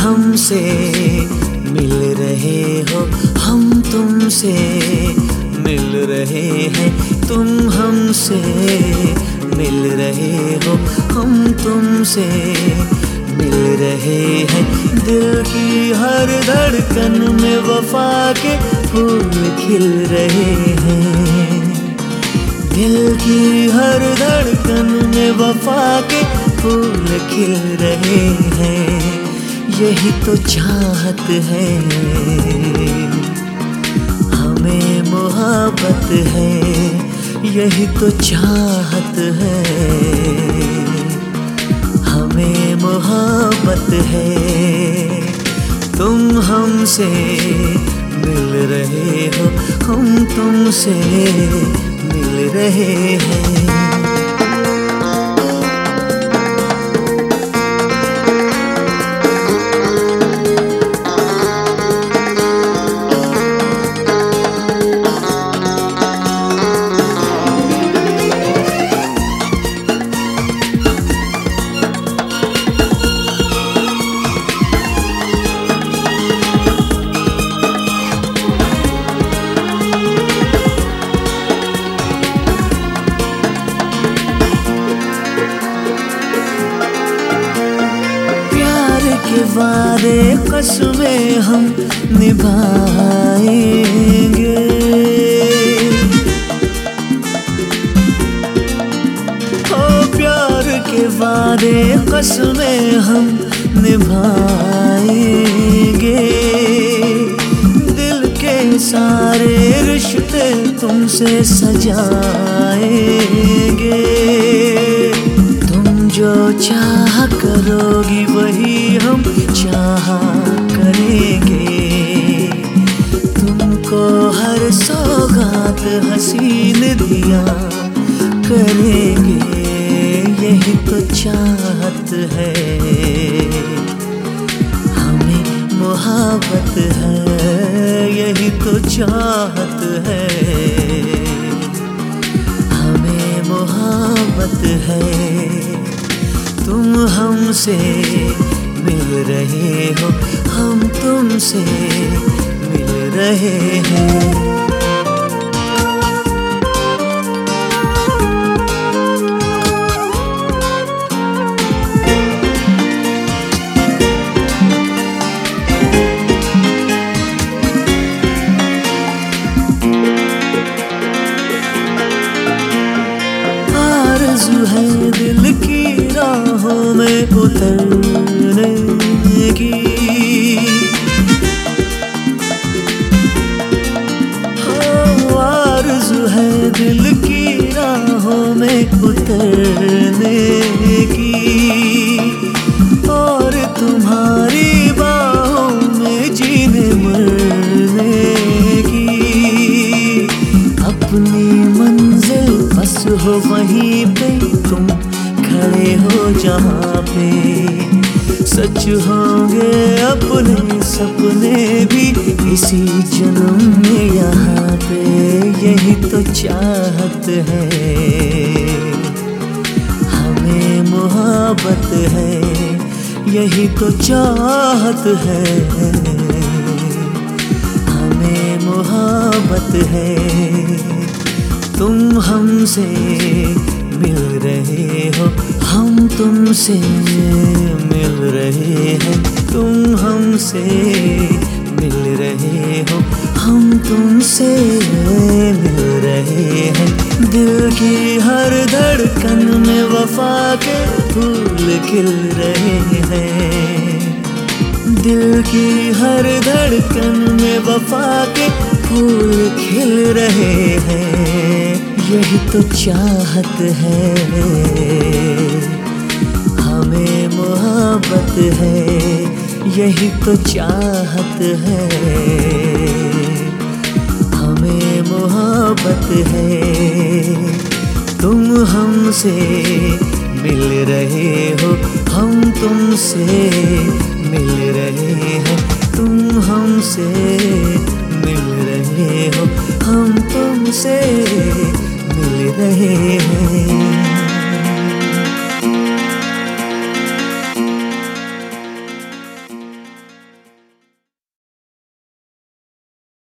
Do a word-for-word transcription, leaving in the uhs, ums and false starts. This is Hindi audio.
हमसे मिल रहे हो, हम तुमसे मिल रहे हैं। तुम हमसे मिल रहे हो, हम तुमसे मिल रहे हैं। दिल की हर धड़कन में वफा के फूल खिल रहे हैं। दिल की हर धड़कन में वफा के फूल खिल रहे हैं। यही तो चाहत है, हमें मोहब्बत है। यही तो चाहत है, हमें मोहब्बत है। तुम हमसे मिल रहे हो, हम तुमसे मिल रहे हैं। के वादे कसमें हम निभाएंगे। ओ प्यार के वादे कसमें हम निभाएंगे। दिल के सारे रिश्ते तुमसे सजाएंगे। जो चाह करोगी वही हम चाह करेंगे। तुमको हर सौगात हसीन दिया करेंगे। यही तो चाहत है, हमें मोहब्बत है। यही तो चाहत है, हमें मोहब्बत है। तुम हमसे मिल रहे हो, हम तुमसे मिल रहे हैं। आरज़ू है दिल की राहों में उतरने की। हाँ, आरज़ू है दिल की राहों में उतरने की। और तुम्हारी बाहों में जीने मरने की। अपनी मंजिल बस हो वहीं पे तुम खड़े हो जहाँ पे। सच होंगे अपने सपने भी इसी जन्म में यहाँ पे। यही तो चाहत है, हमें मोहब्बत है। यही तो चाहत है, हमें मोहब्बत है। तुम हमसे मिल रहे हो, हम तुमसे मिल रहे हैं। तुम हमसे मिल रहे हो, हम तुमसे मिल रहे हैं। दिल की हर धड़कन में वफा के फूल खिल रहे हैं। दिल की हर धड़कन में वफा के फूल खिल रहे हैं। यही तो चाहत है, हमें मोहब्बत है। यही तो चाहत है, हमें मोहब्बत है। तुम हमसे मिल रहे हो, हम तुमसे मिल रहे हैं। तुम हमसे मिल रहे हो, हम तुमसे मिल रहे हैं।